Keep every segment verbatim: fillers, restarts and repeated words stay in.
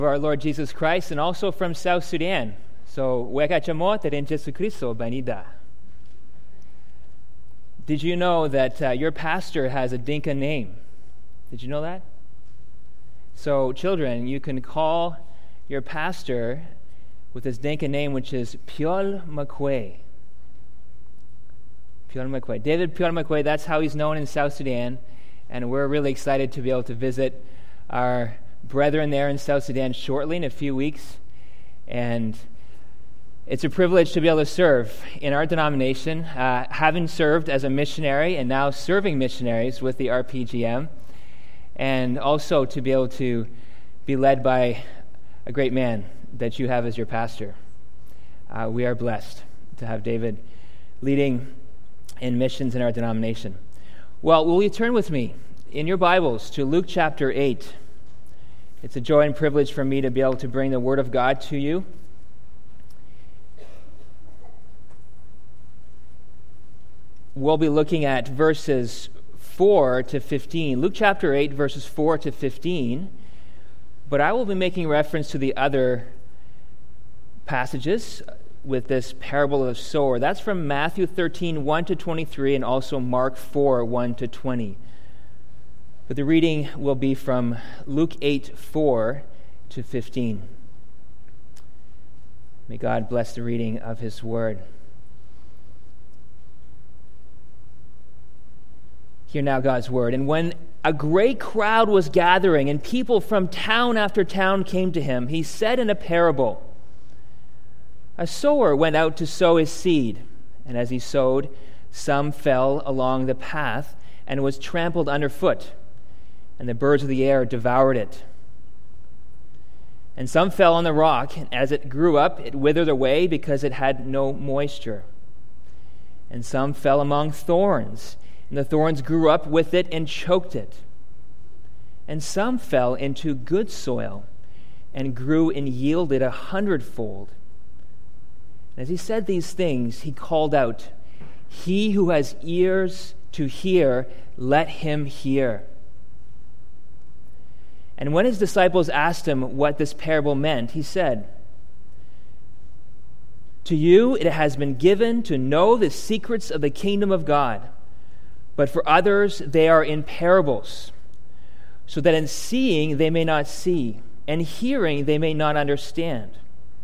of our Lord Jesus Christ, and also from South Sudan. So, weka chamot rin Jesu Kristo banida. Did you know that uh, your pastor has a Dinka name? Did you know that? So, children, you can call your pastor with his Dinka name, which is Piol Makwe. Piol Makwe. David Piol Makwe, that's how he's known in South Sudan, and we're really excited to be able to visit our brethren there in South Sudan shortly, in a few weeks, and it's a privilege to be able to serve in our denomination, uh, having served as a missionary and now serving missionaries with the R P G M, and also to be able to be led by a great man that you have as your pastor. Uh, we are blessed to have David leading in missions in our denomination. Well, will you turn with me in your Bibles to Luke chapter eight? It's a joy and privilege for me to be able to bring the Word of God to you. We'll be looking at verses four to fifteen. Luke chapter eight, verses four to fifteen. But I will be making reference to the other passages with this parable of the sower. That's from Matthew thirteen, one to twenty-three, and also Mark four, one to twenty. But the reading will be from Luke eight, four to fifteen. May God bless the reading of His Word. Hear now God's Word. And when a great crowd was gathering, and people from town after town came to Him, He said in a parable, a sower went out to sow his seed, and as he sowed, some fell along the path and was trampled underfoot, and the birds of the air devoured it. And some fell on the rock, and as it grew up, it withered away because it had no moisture. And some fell among thorns, and the thorns grew up with it and choked it. And some fell into good soil, and grew and yielded a hundredfold. As he said these things, he called out, "He who has ears to hear, let him hear." And when his disciples asked him what this parable meant, he said, "To you it has been given to know the secrets of the kingdom of God, but for others they are in parables, so that in seeing they may not see, and hearing they may not understand."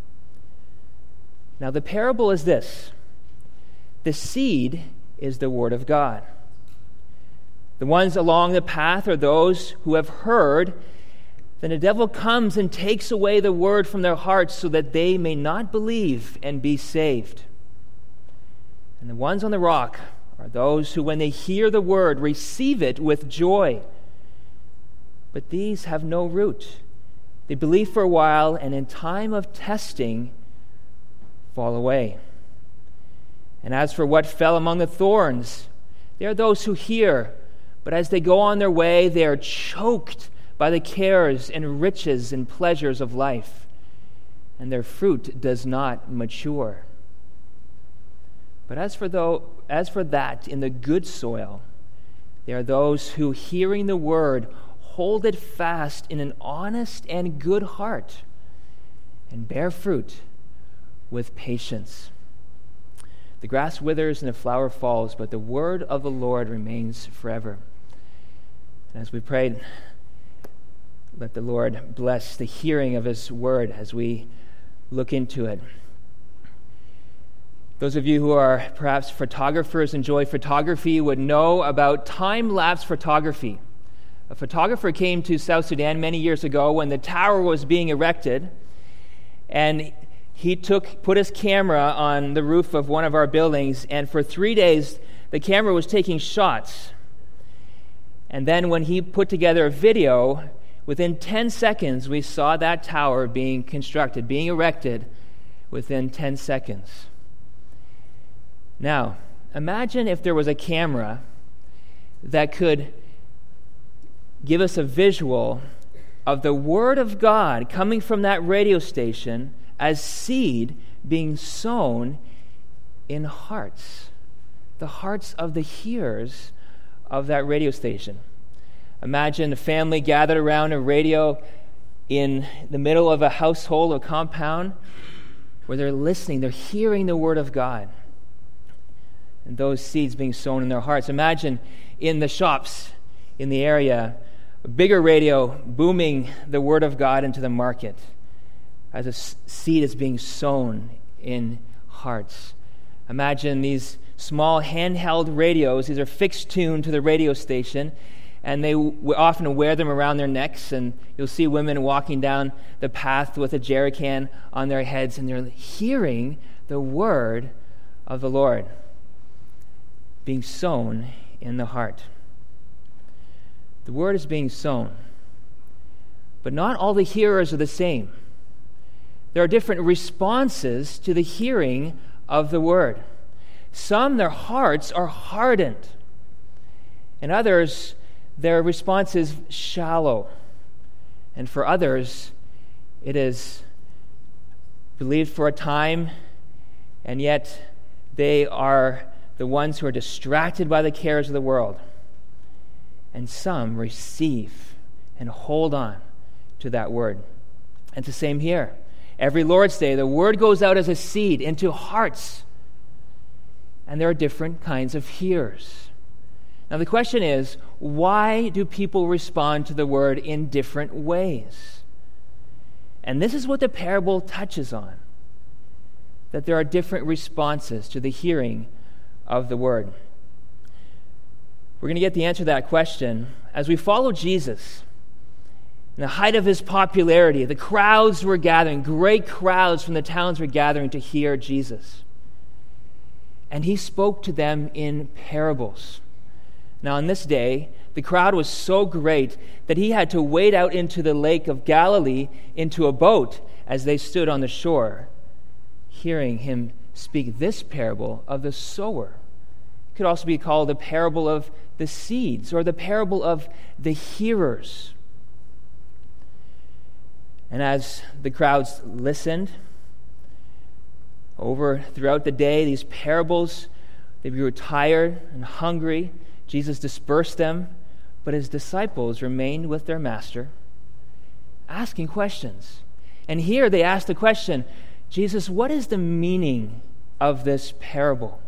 Now the parable is this: the seed is the word of God. The ones along the path are those who have heard. Then the devil comes and takes away the word from their hearts so that they may not believe and be saved. And the ones on the rock are those who, when they hear the word, receive it with joy. But these have no root. They believe for a while, and in time of testing, fall away. And as for what fell among the thorns, they are those who hear, but as they go on their way, they are choked by the cares and riches and pleasures of life, and their fruit does not mature. But as for though, as for that in the good soil, they are those who, hearing the word, hold it fast in an honest and good heart, and bear fruit with patience. The grass withers and the flower falls, but the word of the Lord remains forever. And as we prayed, let the Lord bless the hearing of His word as we look into it. Those of you who are perhaps photographers, enjoy photography, would know about time-lapse photography. A photographer came to South Sudan many years ago when the tower was being erected, and he took put his camera on the roof of one of our buildings, and for three days the camera was taking shots. And then when he put together a video, within ten seconds we saw that tower being constructed, being erected within ten seconds. Now, imagine if there was a camera that could give us a visual of the Word of God coming from that radio station as seed being sown in hearts, the hearts of the hearers of that radio station. Imagine a family gathered around a radio in the middle of a household or compound where they're listening, they're hearing the Word of God. And those seeds being sown in their hearts. Imagine in the shops in the area, a bigger radio booming the Word of God into the market as a seed is being sown in hearts. Imagine these small handheld radios. These are fixed tuned to the radio station, and they w- often wear them around their necks, and you'll see women walking down the path with a jerry can on their heads, and they're hearing the word of the Lord being sown in the heart. The word is being sown, but not all the hearers are the same. There are different responses to the hearing of the word. Some, their hearts are hardened, and others, their response is shallow. And for others, it is believed for a time, and yet they are the ones who are distracted by the cares of the world. And some receive and hold on to that word. And it's the same here. Every Lord's Day, the word goes out as a seed into hearts. And there are different kinds of hearers. Now the question is, why do people respond to the word in different ways? And this is what the parable touches on, that there are different responses to the hearing of the word. We're going to get the answer to that question as we follow Jesus. In the height of his popularity, the crowds were gathering, great crowds from the towns were gathering to hear Jesus. And he spoke to them in parables. Now, on this day, the crowd was so great that he had to wade out into the lake of Galilee into a boat as they stood on the shore, hearing him speak this parable of the sower. It could also be called the parable of the seeds or the parable of the hearers. And as the crowds listened over throughout the day, these parables, they grew tired and hungry. Jesus dispersed them, but his disciples remained with their master, asking questions. And here they asked the question, Jesus, what is the meaning of this parable?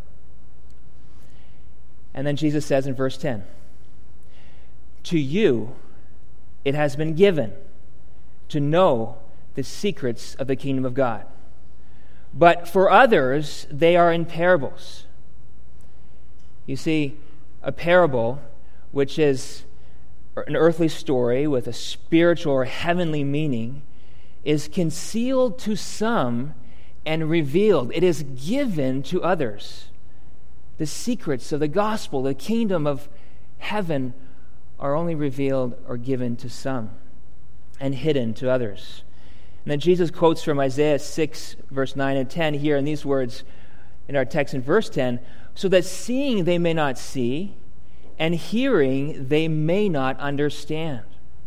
And then Jesus says in verse ten, to you it has been given to know the secrets of the kingdom of God. But for others, they are in parables. You see, a parable, which is an earthly story with a spiritual or heavenly meaning, is concealed to some and revealed. It is given to others. The secrets of the gospel, the kingdom of heaven, are only revealed or given to some and hidden to others. And then Jesus quotes from Isaiah six, verse nine and ten here in these words in our text in verse ten, so that seeing they may not see, and hearing they may not understand.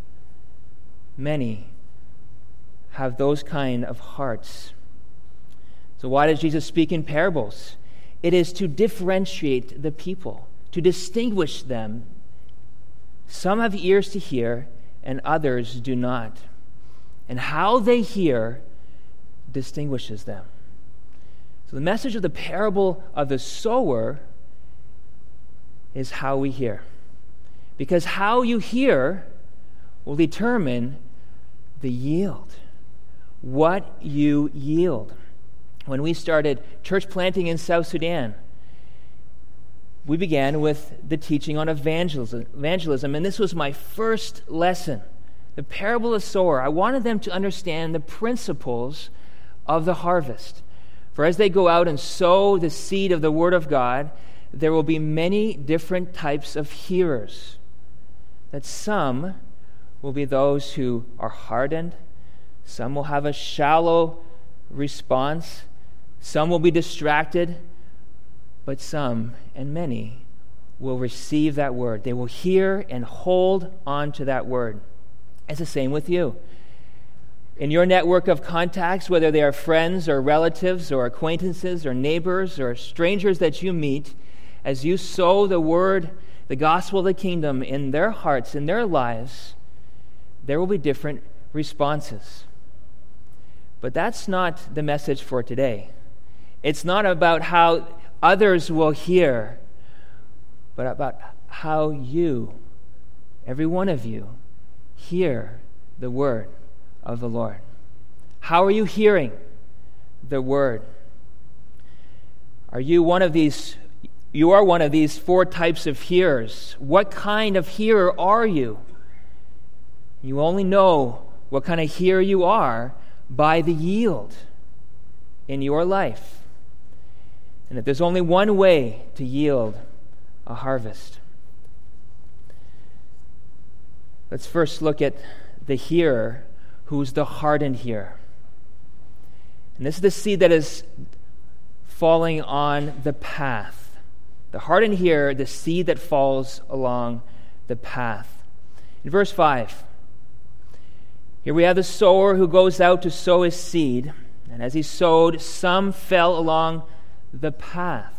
Many have those kind of hearts. So why does Jesus speak in parables? It is to differentiate the people, to distinguish them. Some have ears to hear, and others do not. And how they hear distinguishes them. So the message of the parable of the sower is how we hear. Because how you hear will determine the yield, what you yield. When we started church planting in South Sudan, we began with the teaching on evangelism, evangelism, and this was my first lesson, the parable of the sower. I wanted them to understand the principles of the harvest. For as they go out and sow the seed of the Word of God, there will be many different types of hearers. That some will be those who are hardened, some will have a shallow response, some will be distracted, but some and many will receive that word. They will hear and hold on to that word. It's the same with you. In your network of contacts, whether they are friends or relatives or acquaintances or neighbors or strangers that you meet, as you sow the word, the gospel of the kingdom in their hearts, in their lives, there will be different responses. But that's not the message for today. It's not about how others will hear, but about how you, every one of you, hear the word of the Lord. How are you hearing the word? Are you one of these, you are one of these four types of hearers. What kind of hearer are you? You only know what kind of hearer you are by the yield in your life. And that there's only one way to yield a harvest. Let's first look at the hearer who's the hardened hearer. And this is the seed that is falling on the path. The hardened hearer, the seed that falls along the path. In verse five, here we have the sower who goes out to sow his seed. And as he sowed, some fell along the path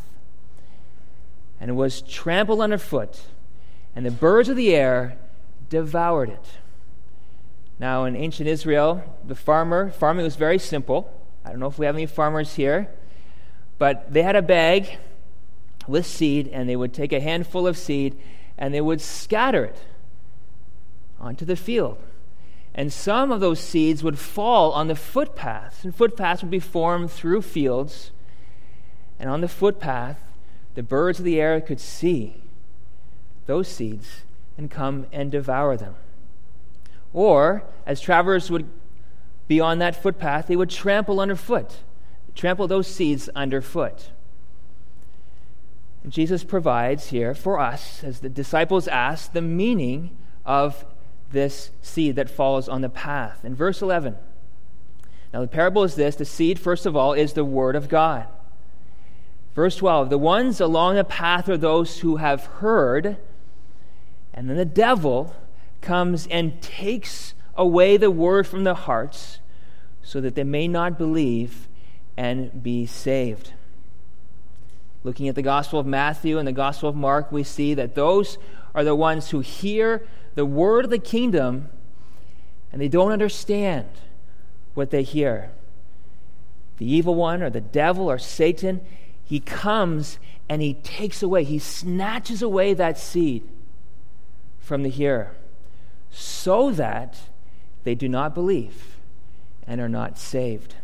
and was trampled underfoot, and the birds of the air devoured it. Now, in ancient Israel, the farmer, farming was very simple. I don't know if we have any farmers here, but they had a bag with seed, and they would take a handful of seed, and they would scatter it onto the field. And some of those seeds would fall on the footpaths, and footpaths would be formed through fields. And on the footpath, the birds of the air could see those seeds and come and devour them. Or, as travelers would be on that footpath, they would trample underfoot, trample those seeds underfoot. And Jesus provides here for us, as the disciples ask, the meaning of this seed that falls on the path. In verse eleven, now the parable is this: the seed, first of all, is the word of God. Verse twelve, the ones along the path are those who have heard, and then the devil comes and takes away the word from their hearts so that they may not believe and be saved. Looking at the Gospel of Matthew and the Gospel of Mark, we see that those are the ones who hear the word of the kingdom and they don't understand what they hear. The evil one, or the devil, or Satan, he comes and he takes away, he snatches away that seed from the hearer so that they do not believe and are not saved.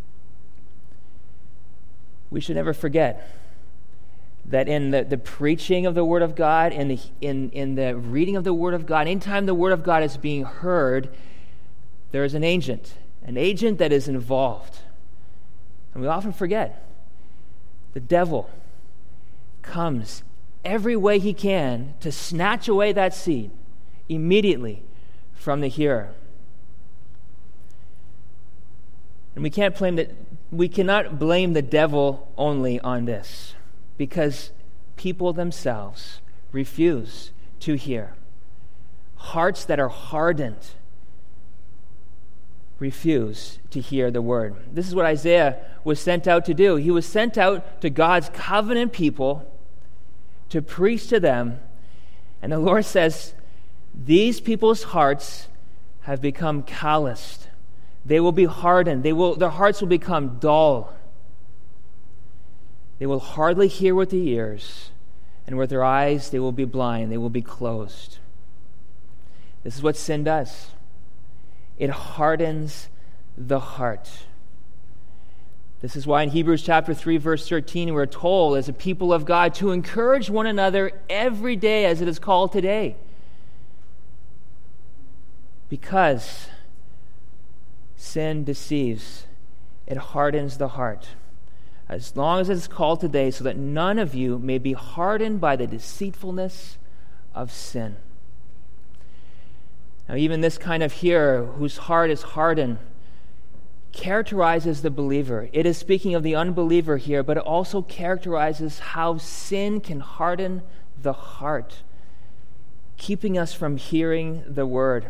We should never forget that in the, the preaching of the Word of God, in the, in, in the reading of the Word of God, anytime the Word of God is being heard, there is an agent, an agent that is involved. And we often forget. The devil comes every way he can to snatch away that seed immediately from the hearer. And we can't blame that we cannot blame the devil only on this, because people themselves refuse to hear. Hearts that are hardened refuse to hear the word. This is what Isaiah was sent out to do. He was sent out to God's covenant people to preach to them. And the Lord says, these people's hearts have become calloused. They will be hardened. They will, their hearts will become dull. They will hardly hear with the ears, and with their eyes they will be blind. They will be closed. This is what sin does. It hardens the heart. This is why in Hebrews chapter three, verse thirteen, we're told as a people of God to encourage one another every day, as it is called today. Because sin deceives, it hardens the heart. As long as it is called today, so that none of you may be hardened by the deceitfulness of sin. Now, even this kind of hearer whose heart is hardened characterizes the believer. It is speaking of the unbeliever here, but it also characterizes how sin can harden the heart, keeping us from hearing the word.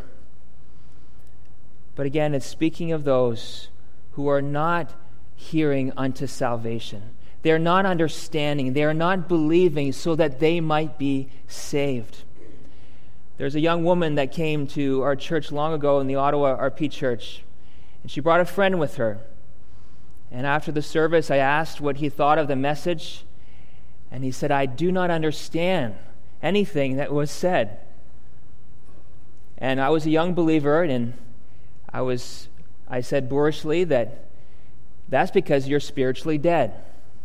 But again, it's speaking of those who are not hearing unto salvation. They are not understanding. They are not believing so that they might be saved. There's a young woman that came to our church long ago in the Ottawa R P Church, and she brought a friend with her. And after the service, I asked what he thought of the message, and he said, "I do not understand anything that was said." And I was a young believer, and I was, I said boorishly that that's because you're spiritually dead.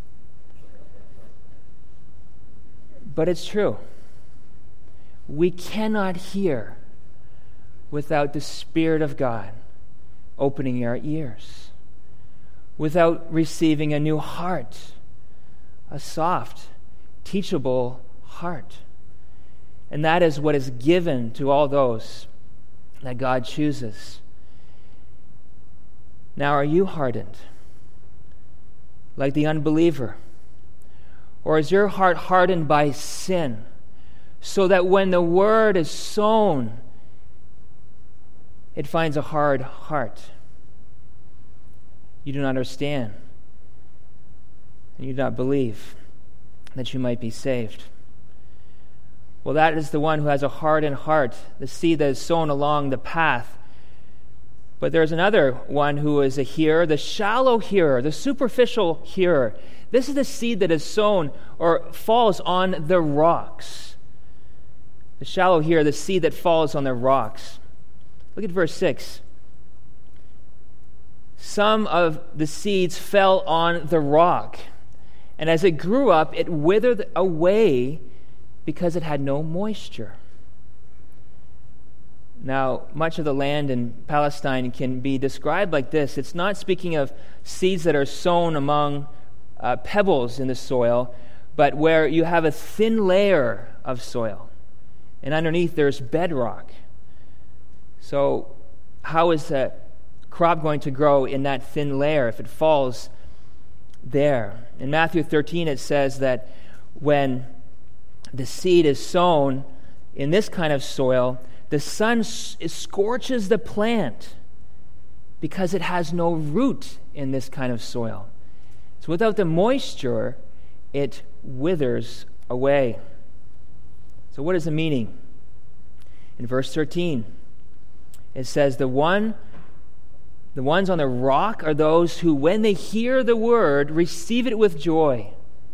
But it's true. We cannot hear without the Spirit of God opening our ears, without receiving a new heart, a soft, teachable heart. And that is what is given to all those that God chooses. Now, are you hardened like the unbeliever? Or is your heart hardened by sin, so that when the word is sown, it finds a hard heart? You do not understand, and you do not believe that you might be saved. Well, that is the one who has a hardened heart, the seed that is sown along the path. But there's another one who is a hearer, the shallow hearer, the superficial hearer. This is the seed that is sown or falls on the rocks. The shallow hearer, the seed that falls on the rocks. Look at verse six. Some of the seeds fell on the rock, and as it grew up, it withered away because it had no moisture. Now, much of the land in Palestine can be described like this. It's not speaking of seeds that are sown among uh, pebbles in the soil, but where you have a thin layer of soil, and underneath there's bedrock. So how is a crop going to grow in that thin layer if it falls there? In Matthew thirteen, it says that when the seed is sown in this kind of soil, the sun scorches the plant because it has no root in this kind of soil. So without the moisture, it withers away. So what is the meaning? In verse thirteen, it says, the one, the ones on the rock are those who, when they hear the word, receive it with joy.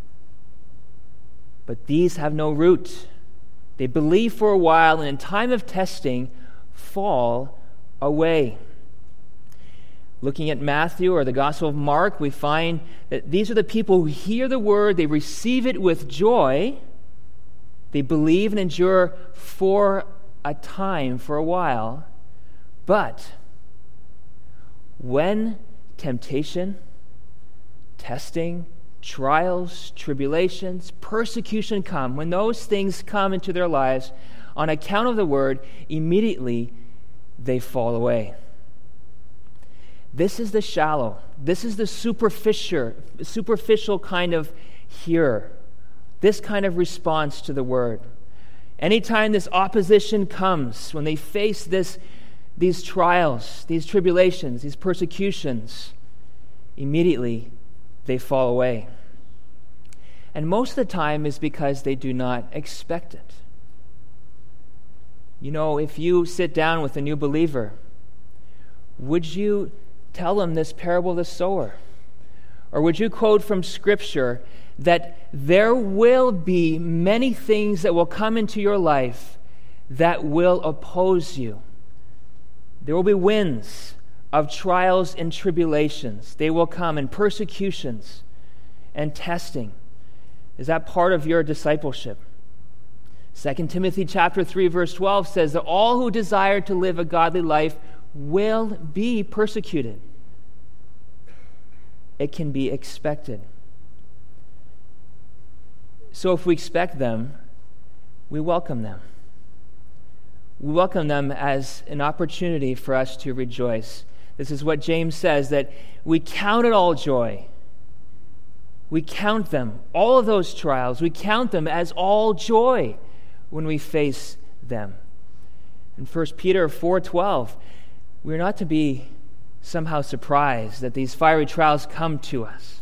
But these have no root. They believe for a while, and in time of testing, fall away. Looking at Matthew or the Gospel of Mark, we find that these are the people who hear the word, they receive it with joy, they believe and endure for a time, for a while, but when temptation, testing, trials, tribulations, persecution come, when those things come into their lives on account of the word, immediately they fall away. This is the shallow, this is the superficial, superficial kind of hearer, this kind of response to the word. Anytime this opposition comes, when they face this, these trials, these tribulations, these persecutions, immediately they fall away. And most of the time is because they do not expect it. You know, if you sit down with a new believer, would you tell them this parable of the sower? Or would you quote from Scripture that there will be many things that will come into your life that will oppose you? There will be winds of trials and tribulations. They will come, and persecutions and testing. Is that part of your discipleship? Second Timothy chapter three, verse twelve says that all who desire to live a godly life will be persecuted. It can be expected. So if we expect them, we welcome them. We welcome them as an opportunity for us to rejoice. This is what James says, that we count it all joy. We count them, all of those trials, we count them as all joy when we face them. In First Peter four twelve, we're not to be somehow surprised that these fiery trials come to us.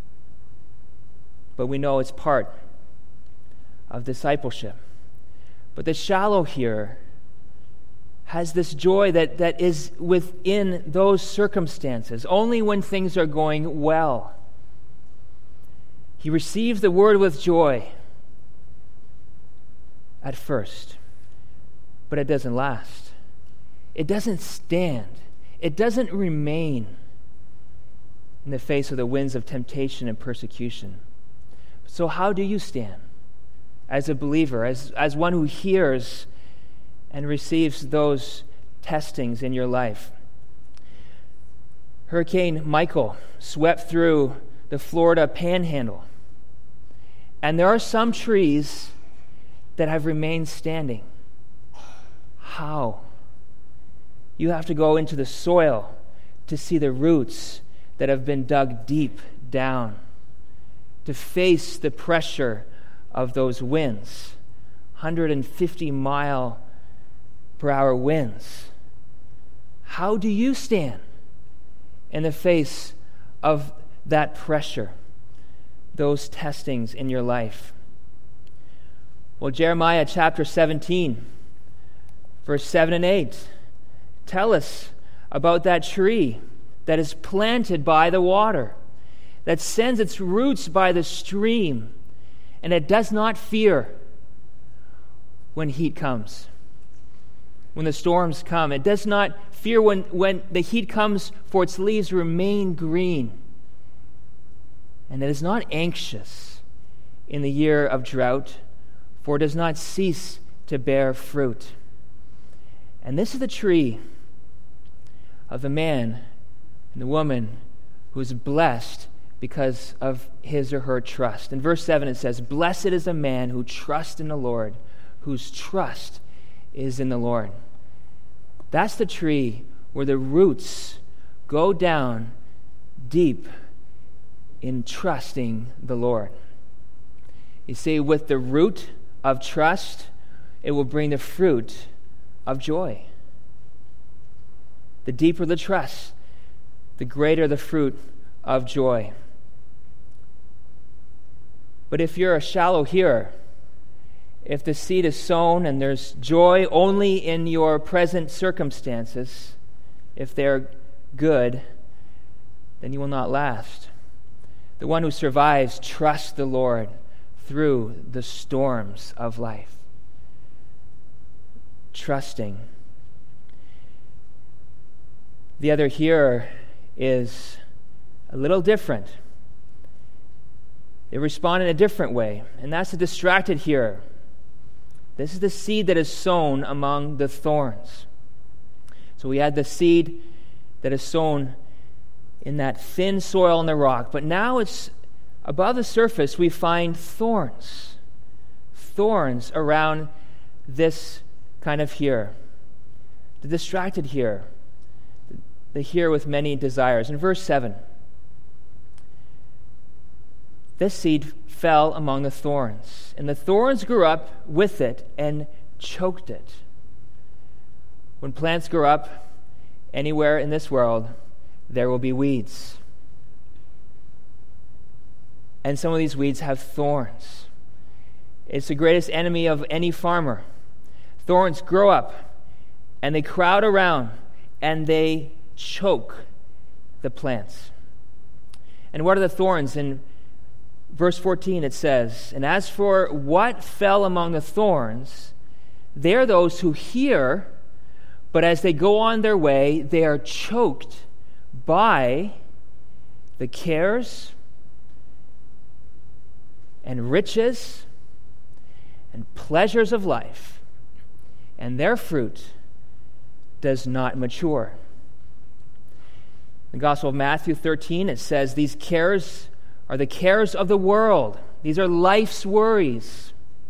But we know it's part of discipleship. But the shallow hearer has this joy that, that is within those circumstances, only when things are going well. He receives the word with joy at first, but it doesn't last. It doesn't stand. It doesn't remain in the face of the winds of temptation and persecution. So how do you stand as a believer, as, as one who hears and receives those testings in your life? Hurricane Michael swept through the Florida Panhandle, and there are some trees that have remained standing. How? You have to go into the soil to see the roots that have been dug deep down, to face the pressure of those winds, one hundred fifty mile per hour winds. How do you stand in the face of that pressure, those testings in your life? Well, Jeremiah chapter seventeen, verse seven and eight, tell us about that tree that is planted by the water, that sends its roots by the stream, and it does not fear when heat comes, when the storms come. It does not fear when, when the heat comes, for its leaves remain green. And it is not anxious in the year of drought, for it does not cease to bear fruit. And this is the tree of the man and the woman who is blessed because of his or her trust. In verse seven it says, "Blessed is the man who trusts in the Lord, whose trust is in the Lord." That's the tree where the roots go down deep in trusting the Lord. You see, with the root of trust, it will bring the fruit of joy. The deeper the trust, the greater the fruit of joy. But if you're a shallow hearer, if the seed is sown and there's joy only in your present circumstances, if they're good, then you will not last. The one who survives trusts the Lord through the storms of life. Trusting. The other hearer is a little different. They respond in a different way, and that's a distracted hearer. This is the seed that is sown among the thorns. So we had the seed that is sown in that thin soil in the rock, but now it's above the surface we find thorns. Thorns around this kind of hearer. The distracted hearer. The hearer with many desires. In verse seven, this seed fell among the thorns, and the thorns grew up with it and choked it. When plants grow up anywhere in this world, there will be weeds. And some of these weeds have thorns. It's the greatest enemy of any farmer. Thorns grow up, and they crowd around, and they choke the plants. And what are the thorns? In verse fourteen it says, "And as for what fell among the thorns, they are those who hear, but as they go on their way, they are choked by the cares and riches and pleasures of life, and their fruit does not mature." In the Gospel of Matthew thirteen, it says, these cares are the cares of the world. These are life's worries.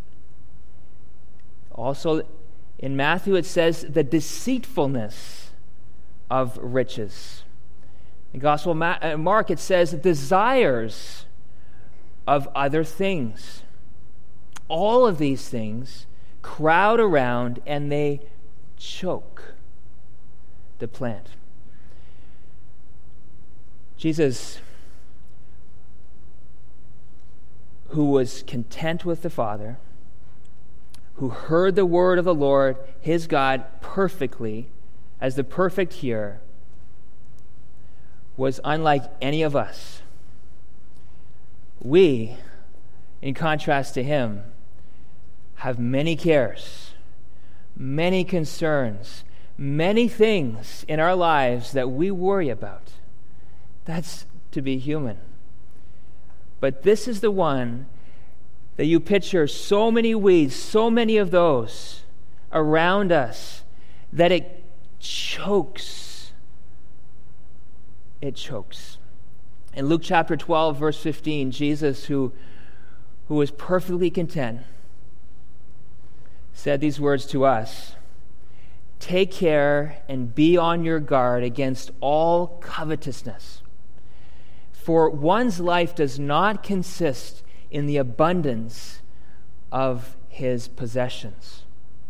Also, in Matthew, it says the deceitfulness of riches. In the Gospel of Mark, it says desires of other things. All of these things crowd around and they choke the plant. Jesus, who was content with the Father, who heard the word of the Lord, his God, perfectly, as the perfect hearer, was unlike any of us. We, in contrast to him, have many cares, many concerns, many things in our lives that we worry about. That's to be human. But this is the one that you picture so many weeds, so many of those around us, that it chokes. It chokes. In Luke chapter twelve, verse fifteen, Jesus, who, who was perfectly content, said these words to us: "Take care and be on your guard against all covetousness. For one's life does not consist in the abundance of his possessions."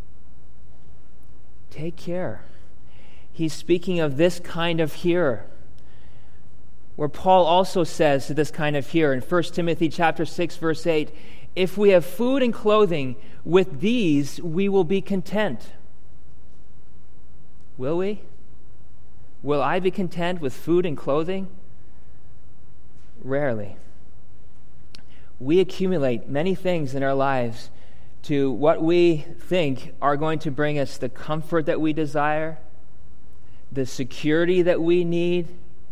Take care. He's speaking of this kind of hearer, where Paul also says to this kind of hearer in First Timothy chapter six, verse eight, "If we have food and clothing, with these we will be content." Will we? Will I be content with food and clothing? Rarely. We accumulate many things in our lives to what we think are going to bring us the comfort that we desire, the security that we need,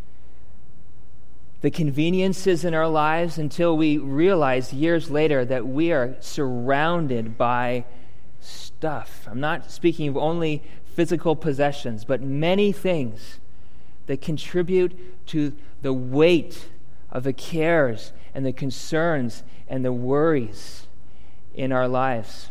the conveniences in our lives, until we realize years later that we are surrounded by stuff. I'm not speaking of only physical possessions, but many things that contribute to the weight of the cares and the concerns and the worries in our lives.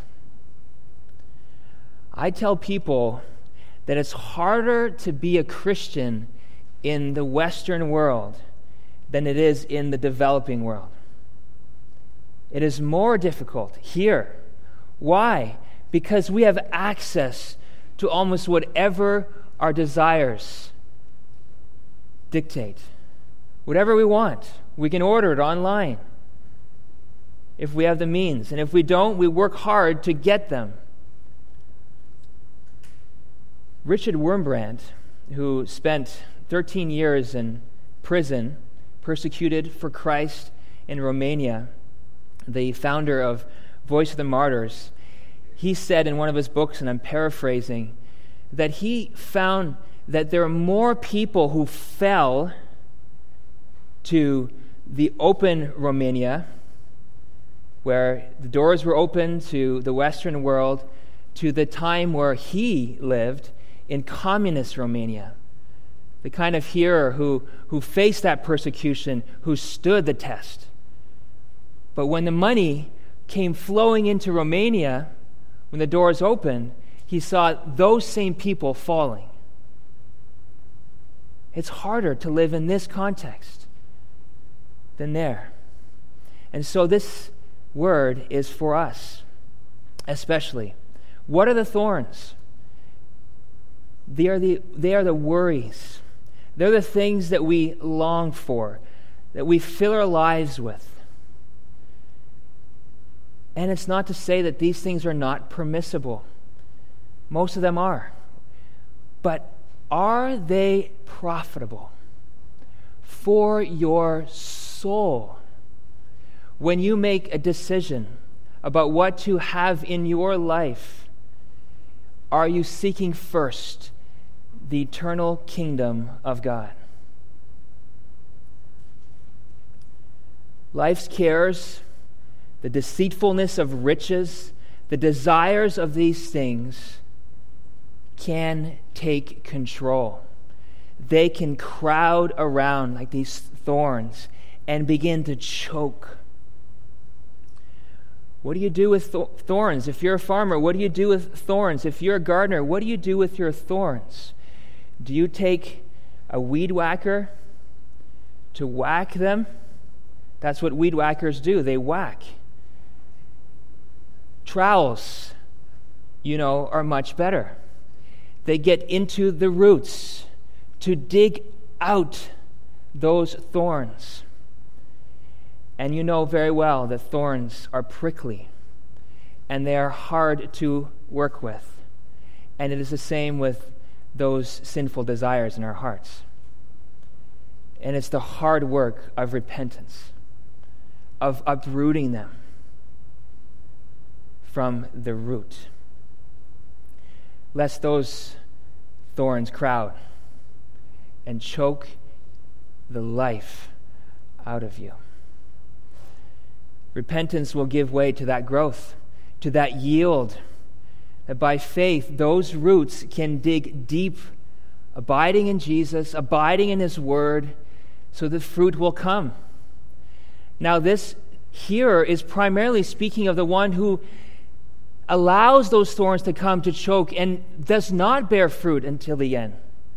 I tell people that it's harder to be a Christian in the Western world than it is in the developing world. It is more difficult here. Why? Because we have access to almost whatever our desires dictate. Whatever we want, we can order it online if we have the means. And if we don't, we work hard to get them. Richard Wurmbrand, who spent thirteen years in prison, persecuted for Christ in Romania, the founder of Voice of the Martyrs, he said in one of his books, and I'm paraphrasing, that he found that there are more people who fell to the open Romania, where the doors were open to the Western world, to the time where he lived in communist Romania. The kind of hearer who, who faced that persecution, who stood the test. But when the money came flowing into Romania, when the doors opened, he saw those same people falling. It's harder to live in this context than there. And so this word is for us, especially. What are the thorns? They are the, they are the worries. They're the things that we long for, that we fill our lives with. And it's not to say that these things are not permissible. Most of them are. But are they profitable for your soul? When you make a decision about what to have in your life, are you seeking first the eternal kingdom of God? Life's cares, the deceitfulness of riches, the desires of these things can take control. They can crowd around like these thorns and begin to choke. What do you do with th- thorns? If you're a farmer, what do you do with thorns? If you're a gardener, what do you do with your thorns? Do you take a weed whacker to whack them? That's what weed whackers do. They whack. Trowels, you know, are much better. They get into the roots to dig out those thorns. And you know very well that thorns are prickly. and they are hard to work with. And it is the same with those sinful desires in our hearts. And it's the hard work of repentance, of uprooting them from the root, lest those thorns crowd and choke the life out of you. Repentance will give way to that growth, to that yield, that by faith those roots can dig deep, abiding in Jesus, abiding in His Word, so the fruit will come. Now this here is primarily speaking of the one who allows those thorns to come to choke and does not bear fruit until the end.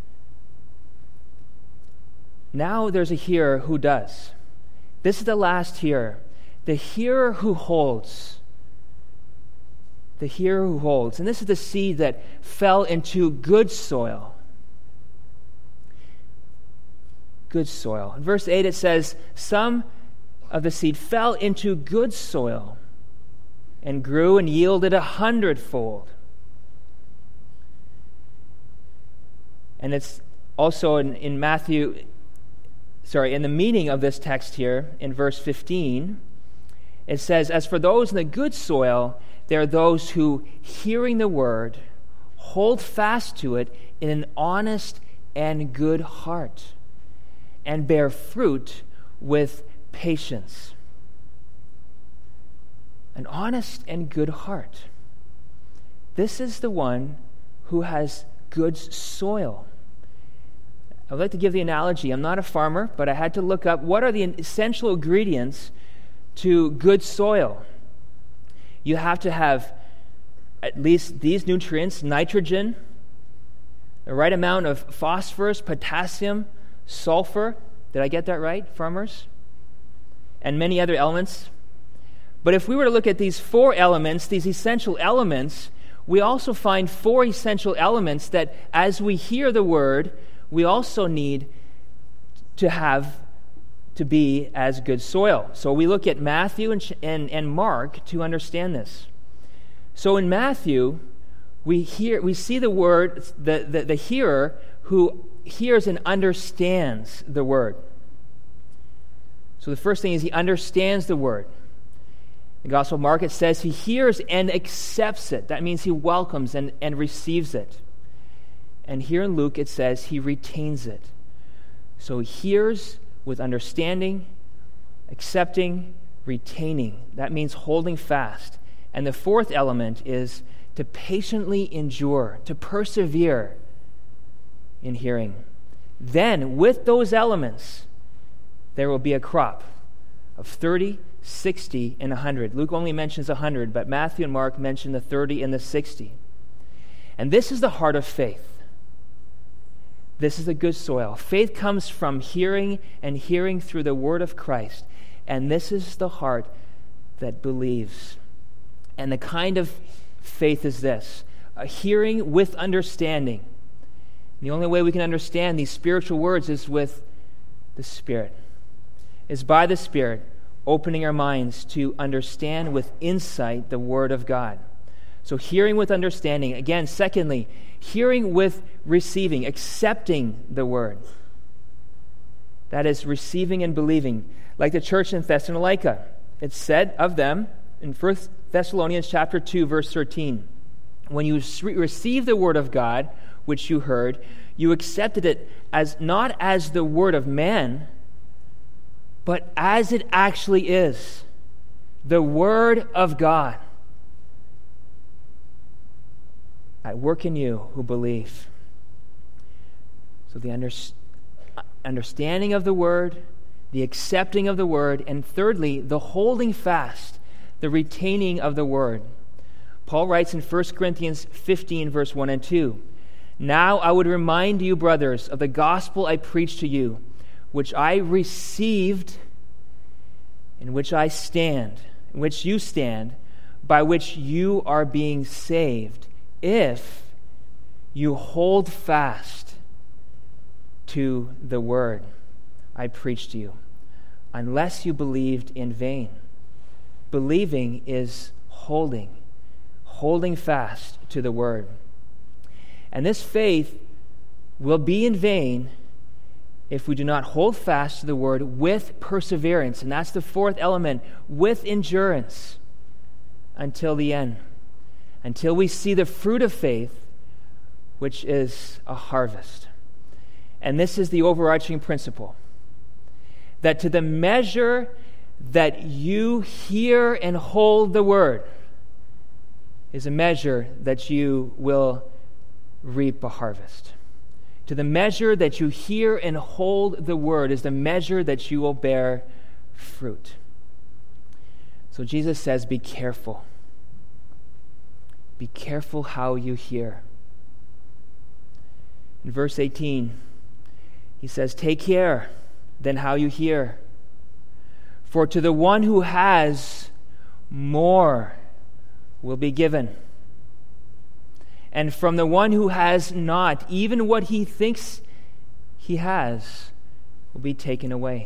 Now there's a hearer who does. This is the last hearer. The hearer who holds. The hearer who holds. And this is the seed that fell into good soil. Good soil. In verse eight it says, some of the seed fell into good soil and grew and yielded a hundredfold. And it's also in, in Matthew, sorry, in the meaning of this text here, in verse fifteen, it says, as for those in the good soil, they are those who, hearing the word, hold fast to it in an honest and good heart, and bear fruit with patience. An honest and good heart. This is the one who has good soil. I would like to give the analogy. I'm not a farmer, but I had to look up what are the essential ingredients to good soil. You have to have at least these nutrients: nitrogen, the right amount of phosphorus, potassium, sulfur. Did I get that right, farmers? And many other elements. But if we were to look at these four elements, these essential elements, we also find four essential elements that as we hear the word, we also need to have to be as good soil. So we look at Matthew and, and, and Mark to understand this. So in Matthew, we hear we see the word, the, the, the hearer who hears and understands the word. So the first thing is he understands the word. The Gospel of Mark, it says he hears and accepts it. That means he welcomes and, and receives it. And here in Luke, it says he retains it. So he hears with understanding, accepting, retaining. That means holding fast. And the fourth element is to patiently endure, to persevere in hearing. Then, with those elements, there will be a crop of thirty, sixty, and one hundred. Luke only mentions one hundred, but Matthew and Mark mention the thirty and the sixty. And this is the heart of faith. This is the good soil. Faith comes from hearing and hearing through the word of Christ. And this is the heart that believes. And the kind of faith is this: a hearing with understanding. And the only way we can understand these spiritual words is with the Spirit. Is by the Spirit opening our minds to understand with insight the Word of God. So hearing with understanding. Again, secondly, hearing with receiving, accepting the Word. That is receiving and believing. Like the church in Thessalonica. It's said of them in First Thessalonians chapter two, verse thirteen. When you receive the Word of God, which you heard, you accepted it as not as the word of man, but as it actually is, the Word of God at work in you who believe. So the under, understanding of the Word, the accepting of the Word, and thirdly, the holding fast, the retaining of the Word. Paul writes in First Corinthians fifteen, verse one and two, "Now I would remind you, brothers, of the gospel I preached to you, which I received, in which I stand, in which you stand, by which you are being saved, if you hold fast to the word I preached to you, unless you believed in vain." Believing is holding. holding fast to the word. And this faith will be in vain if we do not hold fast to the word with perseverance. And that's the fourth element, with endurance until the end, until we see the fruit of faith, which is a harvest. And this is the overarching principle, that to the measure that you hear and hold the word is a measure that you will reap a harvest. To the measure that you hear and hold the word is the measure that you will bear fruit. So Jesus says, be careful. Be careful how you hear. In verse eighteen, he says, take care then how you hear. For to the one who has, more will be given. And from the one who has not, even what he thinks he has will be taken away.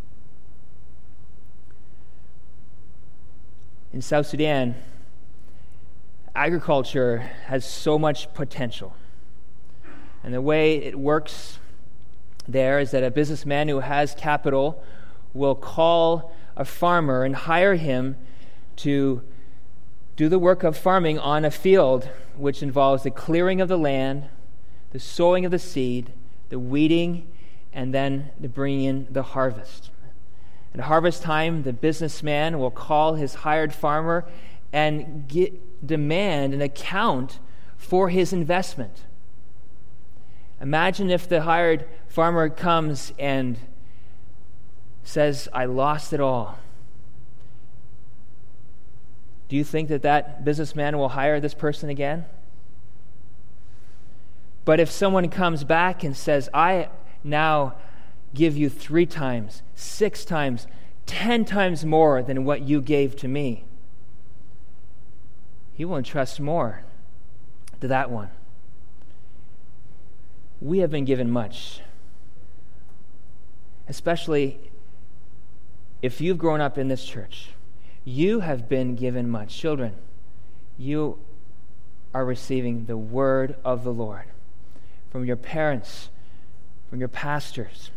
In South Sudan, agriculture has so much potential. And the way it works there is that a businessman who has capital will call a farmer and hire him to do the work of farming on a field, which involves the clearing of the land, the sowing of the seed, the weeding, and then the bringing in the harvest. At harvest time, the businessman will call his hired farmer and get, demand an account for his investment. Imagine if the hired farmer comes and says, I lost it all. Do you think that that businessman will hire this person again? But if someone comes back and says, I now give you three times, six times, ten times more than what you gave to me, he will entrust more to that one. We have been given much, especially if you've grown up in this church. You have been given much. Children, you are receiving the word of the Lord from your parents, from your pastors.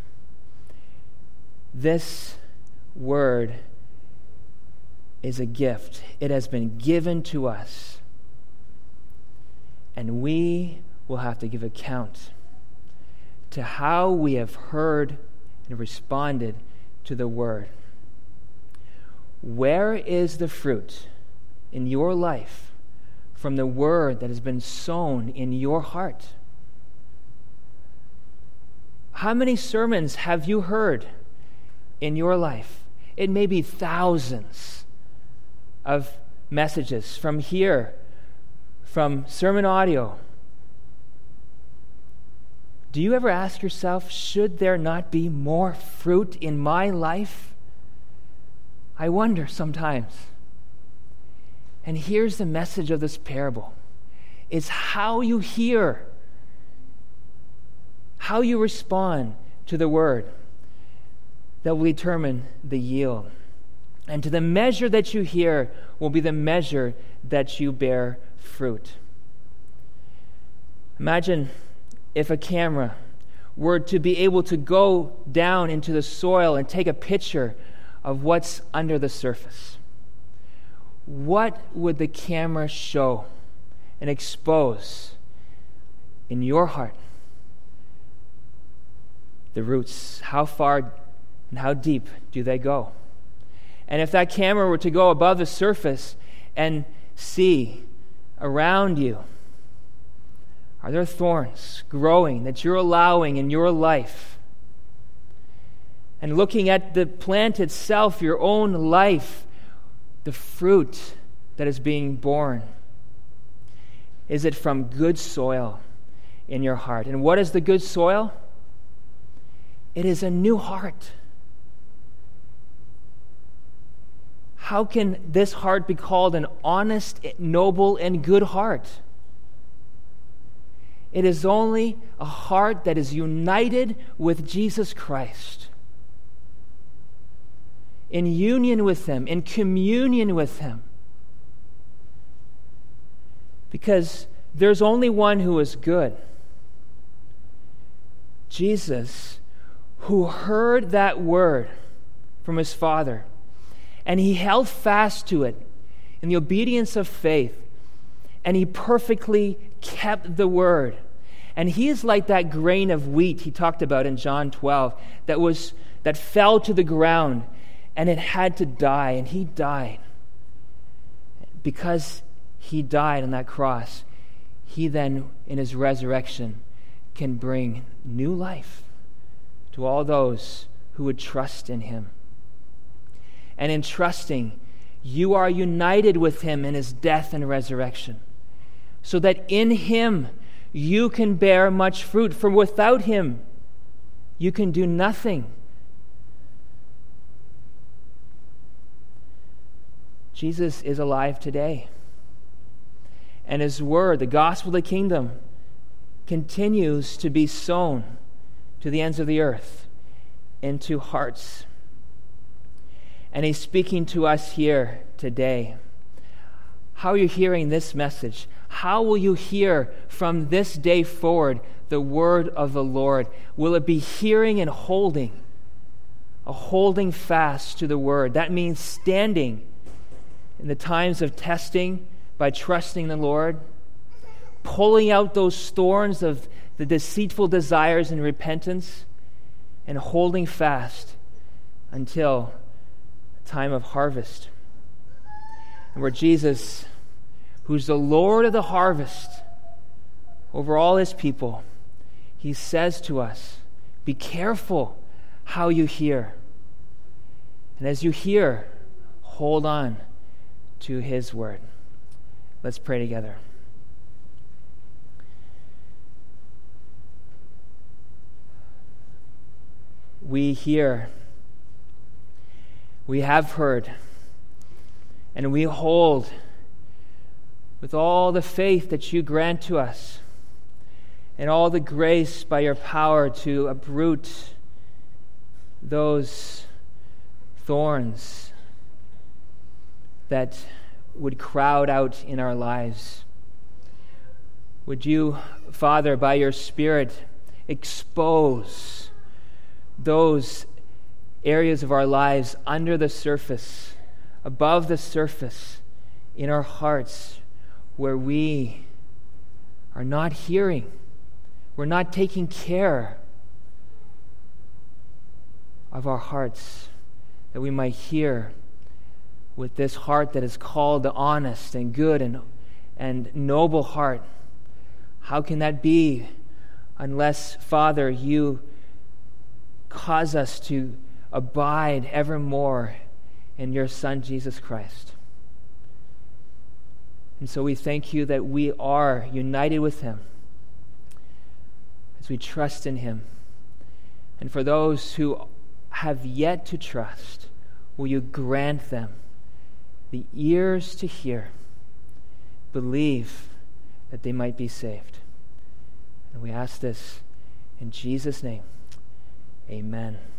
This word is a gift. It has been given to us, and we will have to give account to how we have heard and responded to the word. Where is the fruit in your life from the word that has been sown in your heart? How many sermons have you heard in your life? It may be thousands of messages from here, from sermon audio. Do you ever ask yourself, should there not be more fruit in my life? I wonder sometimes. And here's the message of this parable. It's how you hear, how you respond to the word that will determine the yield. And to the measure that you hear will be the measure that you bear fruit. Imagine if a camera were to be able to go down into the soil and take a picture of what's under the surface. What would the camera show and expose in your heart? The roots. How far and how deep do they go? And if that camera were to go above the surface and see around you, are there thorns growing that you're allowing in your life? And looking at the plant itself, your own life, the fruit that is being born, is it from good soil in your heart? And what is the good soil? It is a new heart. How can this heart be called an honest, noble, and good heart? It is only a heart that is united with Jesus Christ, in union with Him, in communion with Him. Because there's only one who is good. Jesus, who heard that word from his Father, and he held fast to it in the obedience of faith, and he perfectly kept the word. And he is like that grain of wheat he talked about in John twelve that was that fell to the ground, and it had to die, and he died. Because he died on that cross, he then, in his resurrection, can bring new life to all those who would trust in him. And in trusting, you are united with him in his death and resurrection, so that in him you can bear much fruit. For without him, you can do nothing. Jesus is alive today. And his word, the gospel of the kingdom, continues to be sown to the ends of the earth, into hearts. And he's speaking to us here today. How are you hearing this message? How will you hear from this day forward the word of the Lord? Will it be hearing and holding? A holding fast to the word. That means standing in the times of testing by trusting the Lord, pulling out those thorns of the deceitful desires in repentance, and holding fast until the time of harvest. And where Jesus, who's the Lord of the harvest over all his people, he says to us, be careful how you hear. And as you hear, hold on to his word. Let's pray together. We hear, we have heard, and we hold with all the faith that you grant to us and all the grace by your power to uproot those thorns that would crowd out in our lives. Would you, Father, by your Spirit, expose those areas of our lives under the surface, above the surface, in our hearts, where we are not hearing, we're not taking care of our hearts, that we might hear with this heart that is called the honest and good and, and noble heart. How can that be unless, Father, you cause us to abide evermore in your Son, Jesus Christ? And so we thank you that we are united with him as we trust in him. And for those who have yet to trust, will you grant them the ears to hear, believe, that they might be saved. And we ask this in Jesus' name. Amen.